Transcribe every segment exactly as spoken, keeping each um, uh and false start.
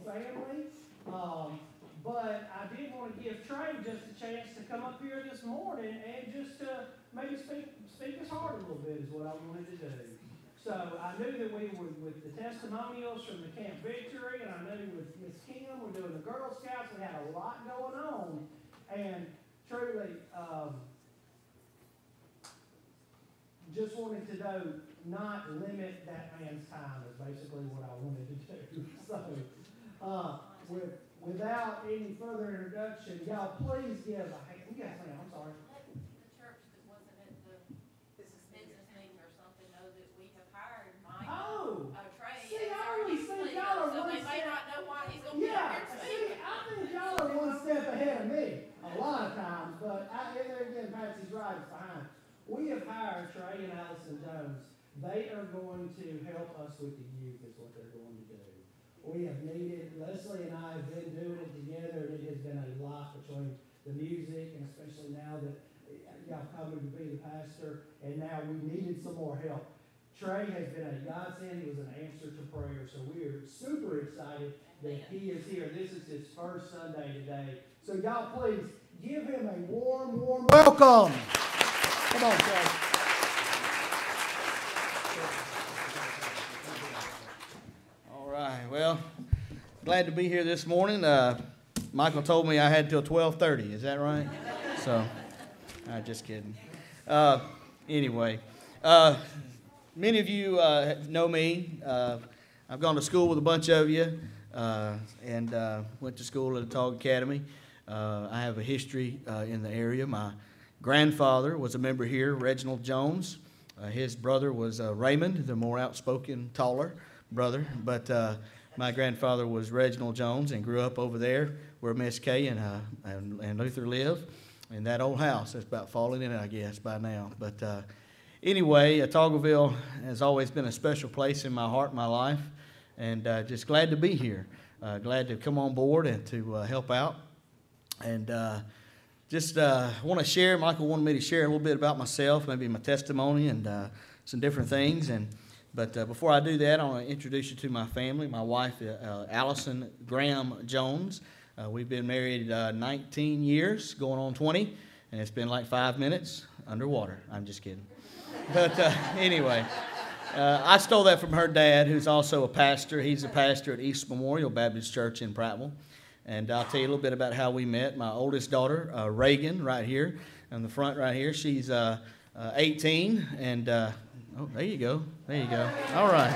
family. Um, but I did want to give Trey just a chance to come up here this morning and just to maybe speak, speak his heart a little bit is what I wanted to do. So I knew that we were with the testimonials from the Camp Victory, and I knew with Miss Kim, we're doing the Girl Scouts. We had a lot going on. And truly, um, just wanted to know, not limit that man's time is basically what I wanted to do. So, uh, with, without any further introduction, y'all please give a hand. You guys, I'm sorry. Let the church that wasn't at the business meeting or something know that we have hired Mike Oh, uh, Trey see, as I our always youth think leader, y'all are so one they may step- not know why he's going to be yeah, up here see, speaking. I think y'all are one step ahead of me a lot of times, but I, and there again, Patsy's right, it's behind. We have hired Trey and Allison Jones. They are going to help us with the youth is what they're going to do. We have needed, Leslie and I have been doing it together, and it has been a lot between the music, and especially now that y'all coming to be the pastor, and now we needed some more help. Trey has been a godsend. He was an answer to prayer, so we are super excited that he is here. This is his first Sunday today. So y'all please give him a warm, warm welcome. Come on, Trey. All right, well, glad to be here this morning. Uh, Michael told me I had till twelve thirty, is that right? So, I'm just kidding. Uh, anyway, uh, many of you uh, know me. Uh, I've gone to school with a bunch of you uh, and uh, went to school at Autauga Academy. Uh, I have a history uh, in the area. My grandfather was a member here, Reginald Jones. Uh, his brother was uh, Raymond, the more outspoken, taller brother. But uh, my grandfather was Reginald Jones and grew up over there where Miss Kay and, uh, and, and Luther live. In that old house that's about falling in, I guess, by now. But uh, anyway, Autaugaville has always been a special place in my heart, my life. And uh, just glad to be here. Uh, glad to come on board and to uh, help out. And uh, just uh, want to share, Michael wanted me to share a little bit about myself, maybe my testimony and uh, some different things. And But uh, before I do that, I want to introduce you to my family. My wife, uh, Allison Graham Jones. Uh, we've been married uh, nineteen years, going on twenty, and it's been like five minutes underwater. I'm just kidding. But uh, anyway, uh, I stole that from her dad, who's also a pastor. He's a pastor at East Memorial Baptist Church in Prattville. And I'll tell you a little bit about how we met. My oldest daughter, uh, Reagan, right here, in the front right here, she's uh, uh, eighteen, and uh, oh, there you go, there you go. All right.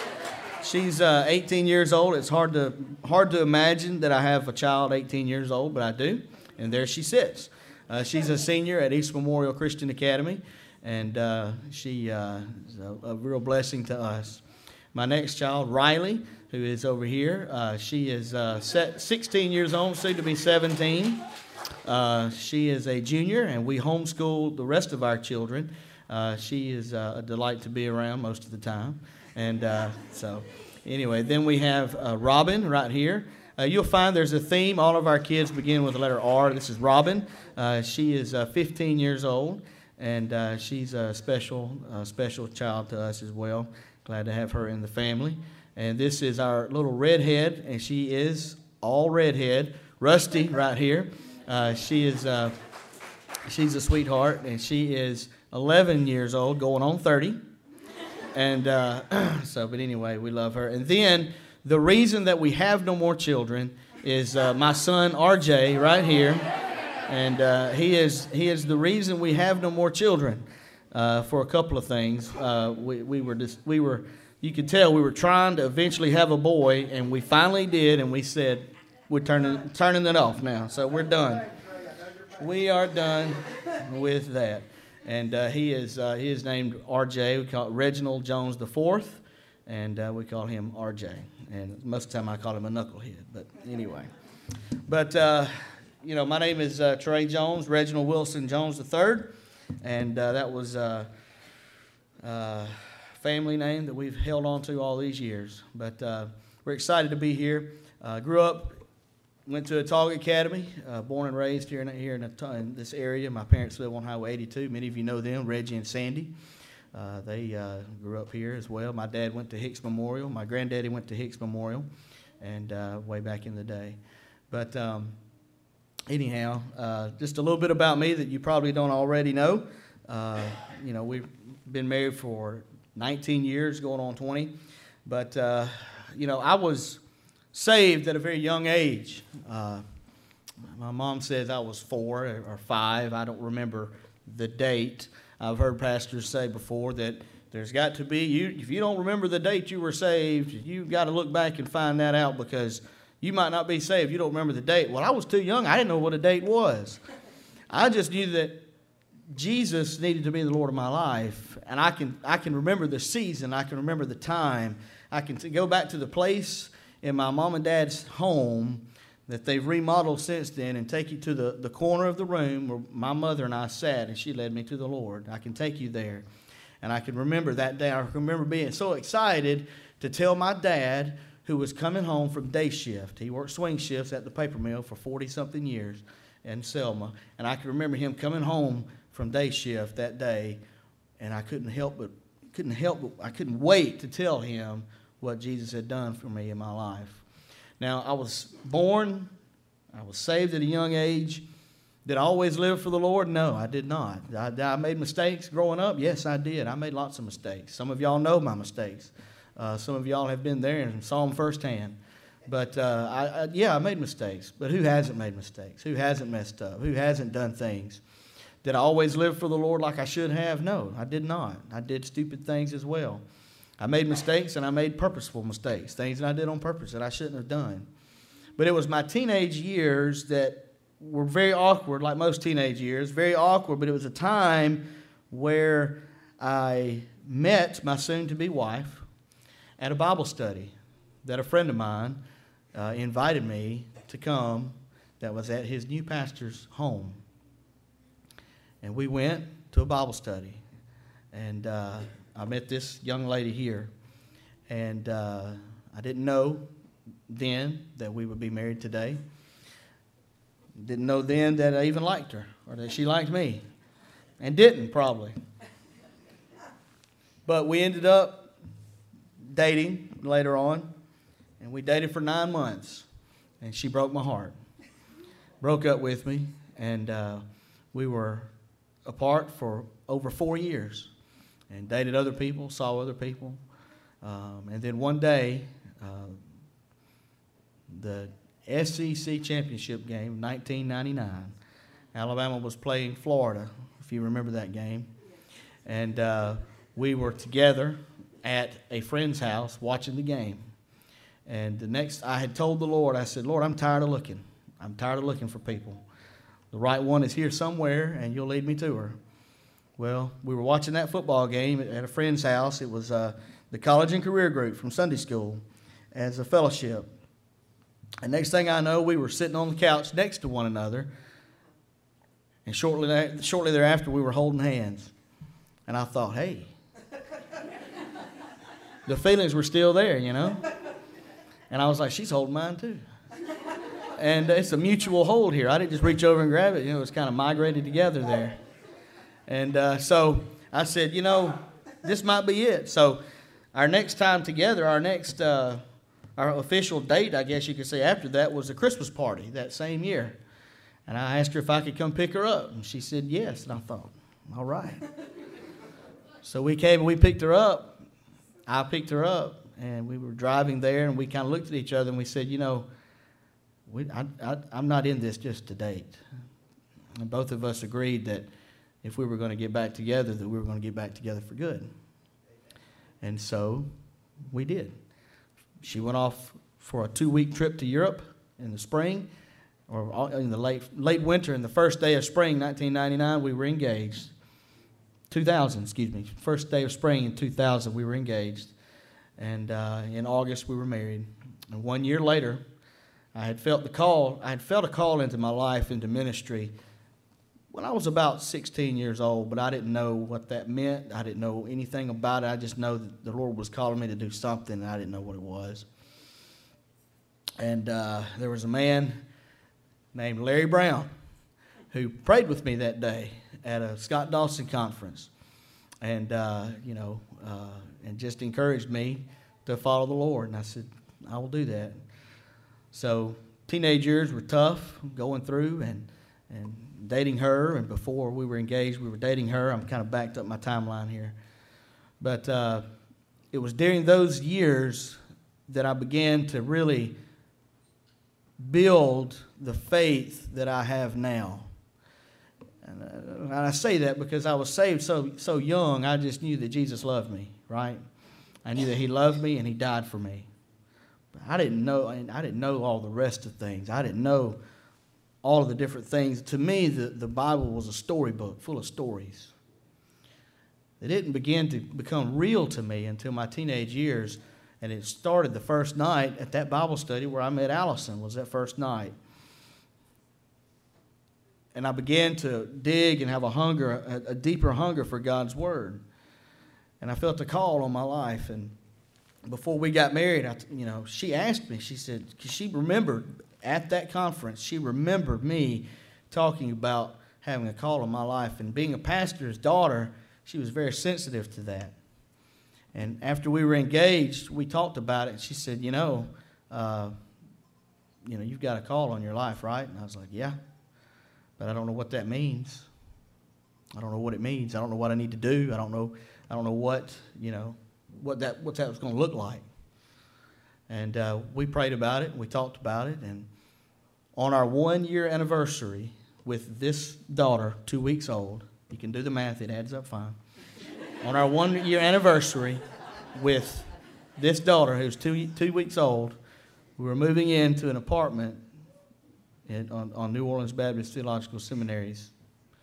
She's uh, eighteen years old. It's hard to hard to imagine that I have a child eighteen years old, but I do. And there she sits. Uh, she's a senior at East Memorial Christian Academy, and uh, she uh, is a, a real blessing to us. My next child, Riley, who is over here, uh, she is uh, sixteen years old, soon to be seventeen. Uh, she is a junior, and we homeschool the rest of our children. Uh, she is uh, a delight to be around most of the time. And uh, so, anyway, then we have uh, Robin right here. Uh, you'll find there's a theme. All of our kids begin with the letter R. This is Robin. Uh, she is uh, fifteen years old, and uh, she's a special, uh, special child to us as well. Glad to have her in the family. And this is our little redhead, and she is all redhead. Rusty right here. Uh, she is uh, she's a sweetheart, and she is eleven years old, going on thirty. And uh, so, but anyway, we love her. And then the reason that we have no more children is uh, my son R J right here, and uh, he is he is the reason we have no more children uh, for a couple of things. Uh, we we were just we were you could tell we were trying to eventually have a boy, and we finally did, and we said we're turning turning it off now. So we're done. We are done with that. And uh, he is uh, he is named R J. We call it Reginald Jones the Fourth, and uh, we call him R J. And most of the time I call him a knucklehead. But anyway, but uh, you know, my name is uh, Trey Jones, Reginald Wilson Jones the Third, and uh, that was a uh, uh, family name that we've held on to all these years. But uh, we're excited to be here. Uh, grew up. Went to Autauga Academy, uh, born and raised here in, here in, a, in this area. My parents live on Highway eighty-two. Many of you know them, Reggie and Sandy. Uh, they uh, grew up here as well. My dad went to Hicks Memorial. My granddaddy went to Hicks Memorial. and uh, way back in the day. But um, anyhow, uh, just a little bit about me that you probably don't already know. Uh, you know, we've been married for nineteen years, going on twenty. But, uh, you know, I was saved at a very young age. Uh, my mom says I was four or five. I don't remember the date. I've heard pastors say before that there's got to be, you if you don't remember the date you were saved, you've got to look back and find that out, because you might not be saved if you don't remember the date. Well, I was too young. I didn't know what a date was. I just knew that Jesus needed to be the Lord of my life, and I can I can remember the season. I can remember the time. I can t- go back to the place in my mom and dad's home that they've remodeled since then, and take you to the, the corner of the room where my mother and I sat, and she led me to the Lord. I can take you there. And I can remember that day. I can remember being so excited to tell my dad, who was coming home from day shift. He worked swing shifts at the paper mill for forty-something years in Selma. And I can remember him coming home from day shift that day, and I couldn't help but, couldn't help but, I couldn't wait to tell him what Jesus had done for me in my life. Now, I was born, I was saved at a young age. Did I always live for the Lord? No, I did not. I, I made mistakes growing up? Yes, I did. I made lots of mistakes. Some of y'all know my mistakes. Uh, some of y'all have been there and saw them firsthand. But, uh, I, I, yeah, I made mistakes. But who hasn't made mistakes? Who hasn't messed up? Who hasn't done things? Did I always live for the Lord like I should have? No, I did not. I did stupid things as well. I made mistakes, and I made purposeful mistakes, things that I did on purpose that I shouldn't have done. But it was my teenage years that were very awkward, like most teenage years, very awkward, but it was a time where I met my soon-to-be wife at a Bible study that a friend of mine uh, invited me to come that was at his new pastor's home. And we went to a Bible study, and uh, I met this young lady here, and uh, I didn't know then that we would be married today. Didn't know then that I even liked her, or that she liked me, and didn't probably. But we ended up dating later on, and we dated for nine months, and she broke my heart. Broke up with me, and uh, we were apart for over four years, and dated other people, saw other people, um, and then one day, uh, the S E C championship game, nineteen ninety-nine. Alabama was playing Florida, if you remember that game. And uh, we were together at a friend's house watching the game. And the next, I had told the Lord, I said, Lord, I'm tired of looking. I'm tired of looking for people. The right one is here somewhere, and you'll lead me to her. Well, we were watching that football game at a friend's house. It was uh, the college and career group from Sunday school as a fellowship. And next thing I know, we were sitting on the couch next to one another. And shortly, shortly thereafter, we were holding hands. And I thought, hey, the feelings were still there, you know. And I was like, she's holding mine too. And it's a mutual hold here. I didn't just reach over and grab it. You know, it was kind of migrated together there. And uh, so I said, you know, this might be it. So our next time together, our next... Uh, Our official date, I guess you could say, after that was a Christmas party that same year. And I asked her if I could come pick her up. And she said yes. And I thought, all right. So we came and we picked her up. I picked her up. And we were driving there. And we kind of looked at each other and we said, you know, we, I, I, I'm not in this just to date. And both of us agreed that if we were going to get back together, that we were going to get back together for good. And so we did. She went off for a two-week trip to Europe in the spring, or in the late late winter. And the first day of spring, nineteen ninety-nine, we were engaged. two thousand, excuse me. First day of spring in two thousand, we were engaged. And uh, in August, we were married. And one year later, I had felt the call. I had felt a call into my life, into ministry, when I was about sixteen years old, but I didn't know what that meant. I didn't know anything about it. I just know that the Lord was calling me to do something, and I didn't know what it was. And uh, there was a man named Larry Brown who prayed with me that day at a Scott Dawson conference, and uh, you know, uh, and just encouraged me to follow the Lord. And I said, I will do that. So teenage years were tough going through and, and dating her. And before we were engaged, we were dating her. I'm kind of backed up my timeline here. But uh, it was during those years that I began to really build the faith that I have now. And, uh, and I say that because I was saved so so young, I just knew that Jesus loved me, right? I knew that he loved me and he died for me. But I didn't know, I didn't know all the rest of things. I didn't know all of the different things. To me, the, the Bible was a storybook full of stories. It didn't begin to become real to me until my teenage years. And it started the first night at that Bible study where I met Allison, was that first night. And I began to dig and have a hunger, a, a deeper hunger for God's Word. And I felt a call on my life. And before we got married, I, you know, she asked me, she said, because she remembered at that conference, she remembered me talking about having a call on my life. And being a pastor's daughter, she was very sensitive to that. And after we were engaged, we talked about it. And she said, you know, uh, you know, you've got a call on your life, right? And I was like, yeah, but I don't know what that means. I don't know what it means. I don't know what I need to do. I don't know. I don't know what you know what that what that was going to look like. And uh, we prayed about it. And we talked about it. And on our one year anniversary with this daughter, two weeks old, you can do the math. It adds up fine. On our one-year anniversary with this daughter, who's two two weeks old, we were moving into an apartment in, on, on New Orleans Baptist Theological Seminary's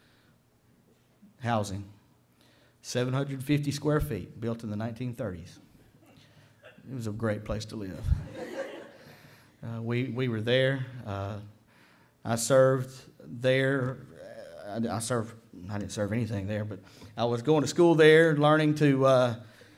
housing. seven hundred fifty square feet, built in the nineteen thirties. It was a great place to live. Uh, we, we were there. Uh, I served there. I, I served... I didn't serve anything there, but I was going to school there, learning to, uh,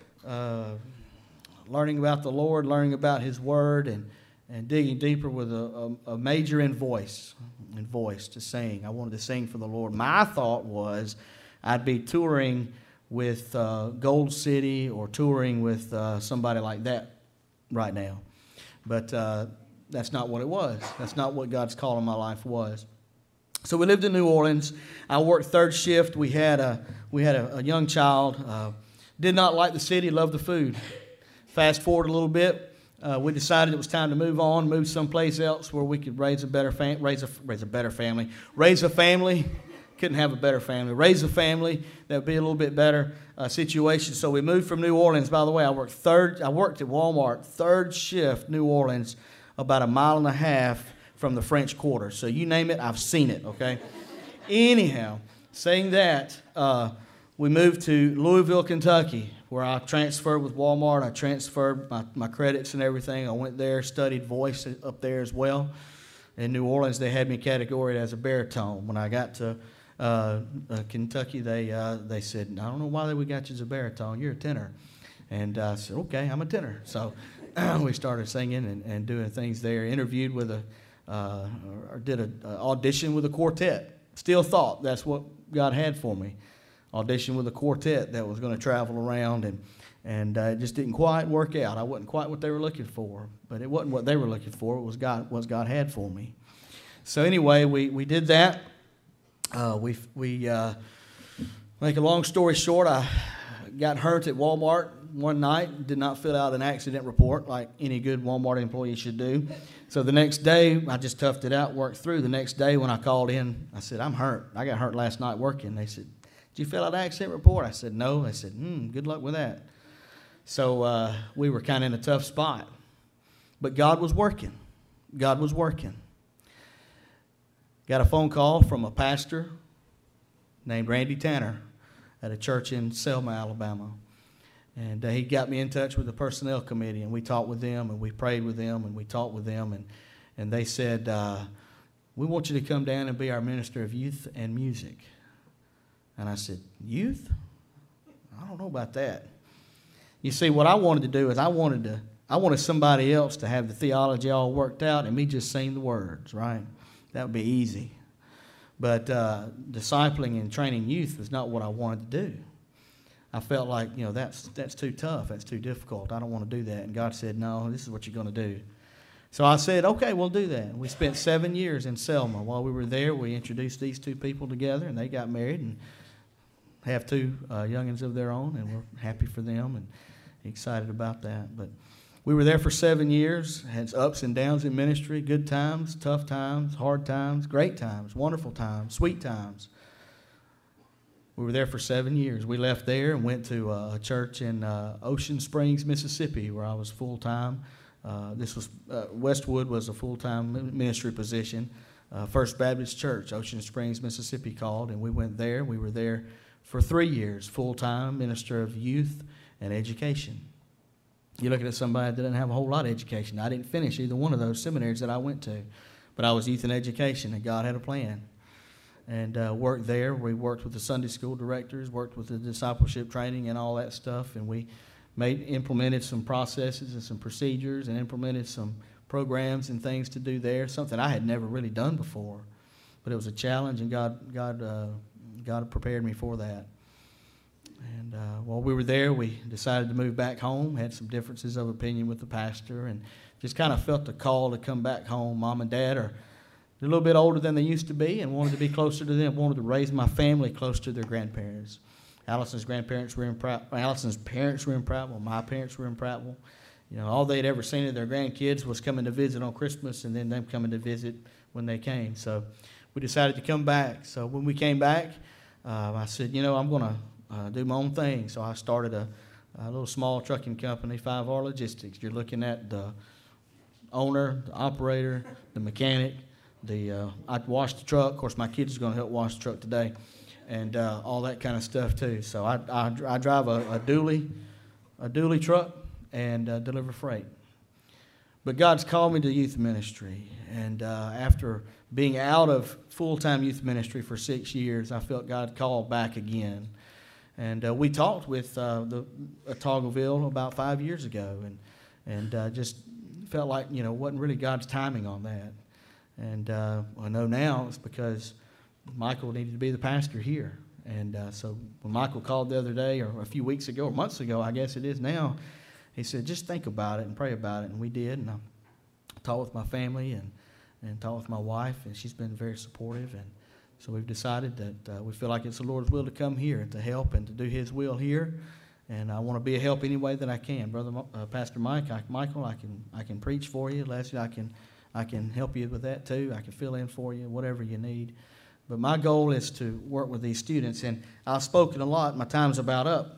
uh, learning about the Lord, learning about His Word, and, and digging deeper with a, a, a major in voice, in voice to sing. I wanted to sing for the Lord. My thought was I'd be touring with uh, Gold City or touring with uh, somebody like that right now, but uh, that's not what it was. That's not what God's call in my life was. So we lived in New Orleans. I worked third shift. We had a we had a, a young child. Uh, did not like the city. Loved the food. Fast forward a little bit. Uh, we decided it was time to move on, move someplace else where we could raise a better fam- raise a raise a better family, raise a family. Couldn't have a better family. Raise a family that would be a little bit better uh, situation. So we moved from New Orleans. By the way, I worked third. I worked at Walmart third shift, New Orleans, about a mile and a half from the French Quarter. So you name it, I've seen it, okay? Anyhow, saying that, uh, we moved to Louisville, Kentucky, where I transferred with Walmart. I transferred my, my credits and everything. I went there, studied voice up there as well. In New Orleans, they had me categorized as a baritone. When I got to uh, uh, Kentucky, they uh, they said, I don't know why we got you as a baritone. You're a tenor. And I said, okay, I'm a tenor. So we started singing and, and doing things there. Interviewed with a Uh, or did an audition with a quartet. Still thought that's what God had for me. Audition with a quartet that was going to travel around, and and uh, it just didn't quite work out. I wasn't quite what they were looking for, but it wasn't what they were looking for. It was God, what God had for me. So anyway, we, we did that. Uh, we we uh, make a long story short, I got hurt at Walmart one night. Did not fill out an accident report like any good Walmart employee should do. So the next day, I just toughed it out, worked through. The next day when I called in, I said, I'm hurt. I got hurt last night working. They said, did you fill out an accident report? I said, no. They said, hmm, good luck with that. So uh, we were kind of in a tough spot. But God was working. God was working. Got a phone call from a pastor named Randy Tanner at a church in Selma, Alabama. And uh, he got me in touch with the personnel committee, and we talked with them, and we prayed with them, and we talked with them, and, and they said, uh, we want you to come down and be our minister of youth and music. And I said, youth? I don't know about that. You see, what I wanted to do is I wanted to, I wanted somebody else to have the theology all worked out and me just sing the words, right? That would be easy. But uh, discipling and training youth was not what I wanted to do. I felt like, you know, that's that's too tough. That's too difficult. I don't want to do that. And God said, no, this is what you're going to do. So I said, okay, we'll do that. We spent seven years in Selma. While we were there, we introduced these two people together, and they got married and have two uh, youngins of their own, and we're happy for them and excited about that. But we were there for seven years, had ups and downs in ministry, good times, tough times, hard times, great times, wonderful times, sweet times. We were there for seven years. We left there and went to uh, a church in uh, Ocean Springs, Mississippi, where I was full-time. Uh, this was uh, Westwood was a full-time ministry position. Uh, First Baptist Church, Ocean Springs, Mississippi, called, and we went there. We were there for three years, full-time minister of youth and education. You're looking at somebody that didn't have a whole lot of education. I didn't finish either one of those seminaries that I went to, but I was youth and education, and God had a plan. And uh, worked there. We worked with the Sunday school directors, worked with the discipleship training and all that stuff, and we made implemented some processes and some procedures and implemented some programs and things to do there, something I had never really done before. But it was a challenge, and God God, uh, God prepared me for that. And uh, while we were there, we decided to move back home, had some differences of opinion with the pastor, and just kind of felt the call to come back home. Mom and Dad are a little bit older than they used to be and wanted to be closer to them, wanted to raise my family close to their grandparents. Allison's grandparents were in Prattville. Allison's parents were in Prattville. My parents were in Prattville. You know, all they'd ever seen of their grandkids was coming to visit on Christmas and then them coming to visit when they came. So we decided to come back. So when we came back, uh, I said, you know, I'm going to uh, do my own thing. So I started a, a little small trucking company, five R Logistics. You're looking at the owner, the operator, the mechanic, the uh, I wash the truck. Of course, my kids are going to help wash the truck today. And uh, all that kind of stuff too. So I, I, I drive a, a dually, a dually truck and uh, deliver freight. But God's called me to youth ministry, and uh, after being out of full-time youth ministry for six years, I felt God called back again. And uh, we talked with uh, the uh, Toggleville about five years ago, and and uh, just felt like you know wasn't really God's timing on that. And uh, I know now it's because Michael needed to be the pastor here. And uh, so when Michael called the other day, or a few weeks ago, or months ago, I guess it is now, he said, just think about it and pray about it. And we did. And I talked with my family and, and talked with my wife, and she's been very supportive. And so we've decided that uh, we feel like it's the Lord's will to come here and to help and to do His will here. And I want to be a help any way that I can. Brother uh, Pastor Mike, I, Michael, I can I can preach for you. Leslie, I can, I can help you with that too. I can fill in for you, whatever you need. But my goal is to work with these students, and I've spoken a lot. My time's about up,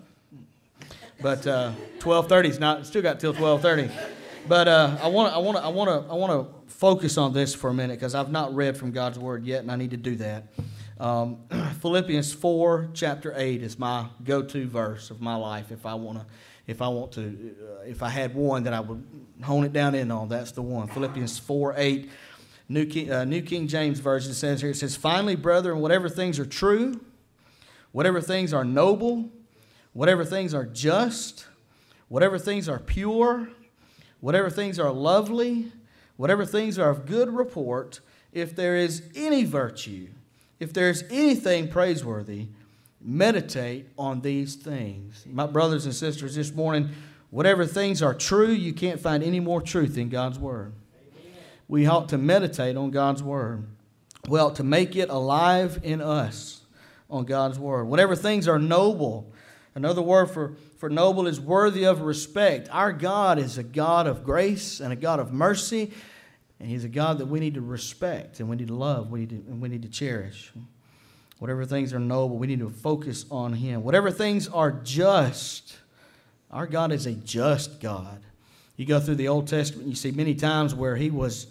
but uh, twelve thirty is not. Still got till twelve thirty. But uh, I want, I want, I want to, I want to focus on this for a minute because I've not read from God's Word yet, and I need to do that. Um, Philippians four, chapter eight is my go-to verse of my life. If I want to, if I want to, uh, if I had one that I would hone it down in on, that's the one. Philippians four eight. New King, uh, New King James Version says here, it says, finally, brethren, whatever things are true, whatever things are noble, whatever things are just, whatever things are pure, whatever things are lovely, whatever things are of good report, if there is any virtue, if there is anything praiseworthy, meditate on these things. My brothers and sisters, this morning, whatever things are true, you can't find any more truth in God's Word. We ought to meditate on God's Word. We ought to make it alive in us on God's Word. Whatever things are noble, another word for, for noble is worthy of respect. Our God is a God of grace and a God of mercy, and He's a God that we need to respect and we need to love we need to, and we need to cherish. Whatever things are noble, we need to focus on Him. Whatever things are just, our God is a just God. You go through the Old Testament, you see many times where He was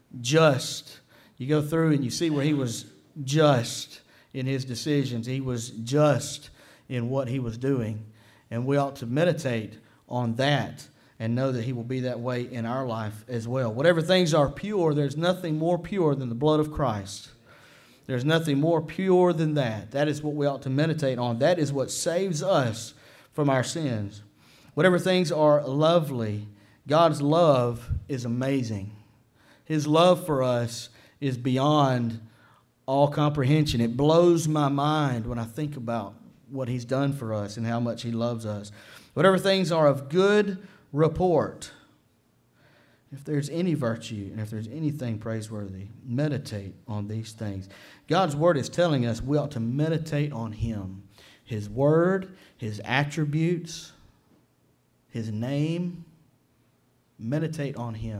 just. You go through and you see where He was just in His decisions. He was just in what He was doing. And we ought to meditate on that and know that He will be that way in our life as well. Whatever things are pure, there's nothing more pure than the blood of Christ. There's nothing more pure than that. That is what we ought to meditate on. That is what saves us from our sins. Whatever things are lovely, God's love is amazing. His love for us is beyond all comprehension. It blows my mind when I think about what He's done for us and how much He loves us. Whatever things are of good report. if there's any virtue and if there's anything praiseworthy, meditate on these things. God's word is telling us we ought to meditate on him, his word, his attributes, his name. Meditate on him.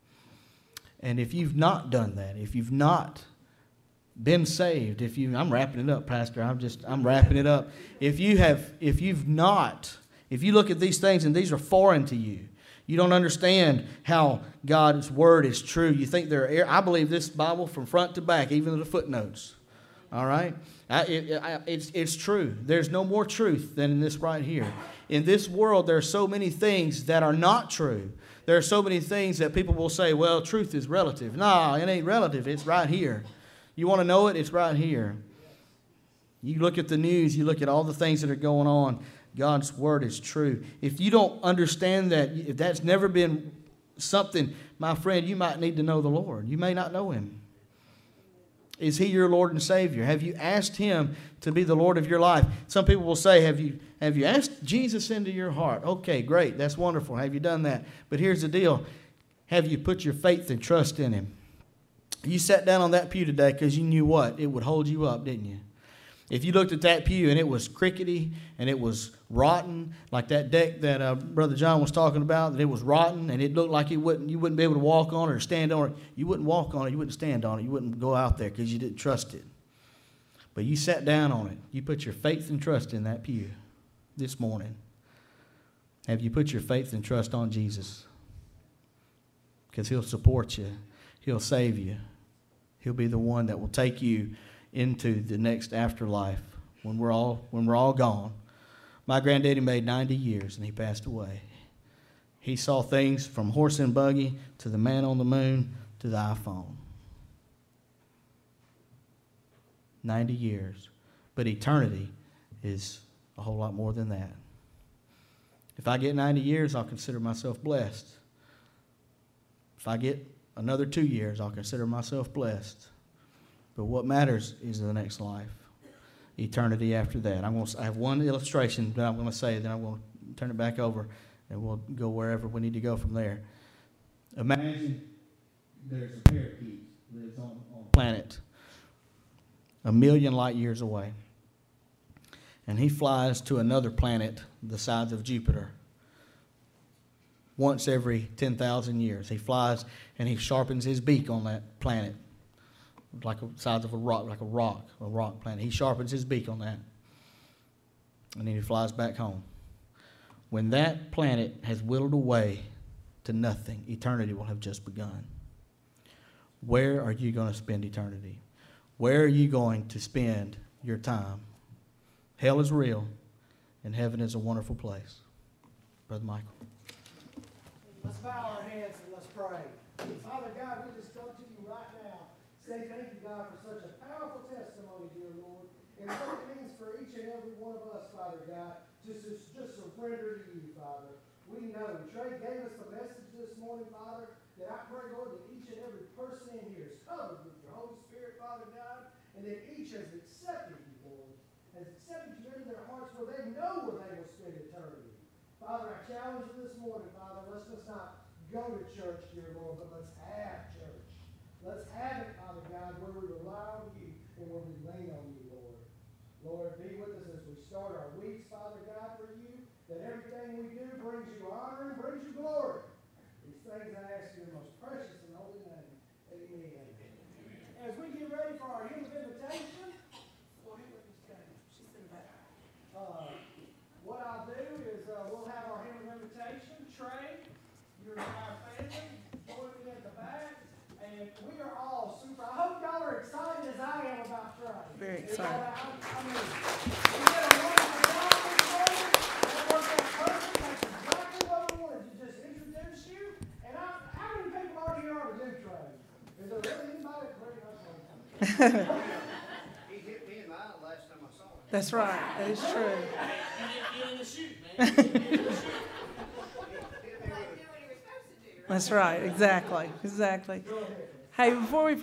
And if you've not done that, if you've not been saved, if you, I'm wrapping it up, Pastor, I'm just, I'm wrapping it up. If you have, if you've not, if you look at these things and these are foreign to you, you don't understand how God's word is true. You think they're, I believe this Bible from front to back, even the footnotes. All right? I, it, I, it's, it's true. There's no more truth than in this right here. In this world, there are so many things that are not true. There are so many things that people will say, well, truth is relative. No, it ain't relative. It's right here. You want to know it? It's right here. You look at the news. You look at all the things that are going on. God's word is true. If you don't understand that, if that's never been something, my friend, you might need to know the Lord. You may not know him. Is he your Lord and Savior? Have you asked him to be the Lord of your life? Some people will say, have you, have you asked Jesus into your heart? Okay, great. That's wonderful. Have you done that? But here's the deal. Have you put your faith and trust in him? You sat down on that pew today because you knew what? It would hold you up, didn't you? If you looked at that pew and it was crickety and it was rotten, like that deck that uh, Brother John was talking about, that it was rotten and it looked like you wouldn't, you wouldn't be able to walk on it or stand on it, you wouldn't walk on it, you wouldn't stand on it, you wouldn't go out there because you didn't trust it. But you sat down on it. You put your faith and trust in that pew this morning. Have you put your faith and trust on Jesus? Because he'll support you. He'll save you. He'll be the one that will take you into the next afterlife when we're all when we're all gone. My granddaddy made ninety years and he passed away. He saw things from horse and buggy to the man on the moon to the iPhone. ninety years. But eternity is a whole lot more than that. If I get ninety years, I'll consider myself blessed. If I get another two years, I'll consider myself blessed. But what matters is the next life, eternity after that. I'm going to, I have one illustration that I'm going to say, then I'm going to turn it back over, and we'll go wherever we need to go from there. Imagine there's a parakeet that lives on, on a planet a million light years away, and he flies to another planet the size of Jupiter. Once every ten thousand years, he flies and he sharpens his beak on that planet. Like the size of a rock, like a rock, a rock planet. He sharpens his beak on that. And then he flies back home. When that planet has whittled away to nothing, eternity will have just begun. Where are you going to spend eternity? Where are you going to spend your time? Hell is real, and heaven is a wonderful place. Brother Michael. Let's bow our heads and let's pray. Father God, we just come to you right now. Say thank you, God, for such a powerful testimony, dear Lord, and what it means for each and every one of us, Father God, just to just surrender to you, Father. We know Trey gave us the message this morning, Father, that I pray, Lord, that each and every person in here is covered with your Holy Spirit, Father God, and that each has accepted you, Lord, has accepted you into their hearts where they know where they will spend eternity. Father, I challenge you this morning, Father, let's just not go to church, dear Lord, but let's have church. Let's have it, Father God, where we rely on you and where we lean on you, Lord. Lord, be with us as we start our weeks, Father God, for you, that everything we do brings you honor and brings you glory. These things I ask you in the most precious and holy name. Amen. As we get ready for our hymn of invitation, uh, what I'll do is uh, we'll have our hymn of invitation. Trey, your entire family, joining at the back. And we are all super. I hope y'all are excited as I am about Trey. Very excited. I, I mean, we did a wonderful job this morning. That worked out perfect. That's exactly what we wanted to just introduce you. And I, how many people are here are to do Trey? Is there really anybody that's ready to He hit me in the eye last time I saw him. That's right. That is true. You didn't get in the shoot, man. You didn't get in the shoot. That's right. Exactly. Exactly. Hey, before we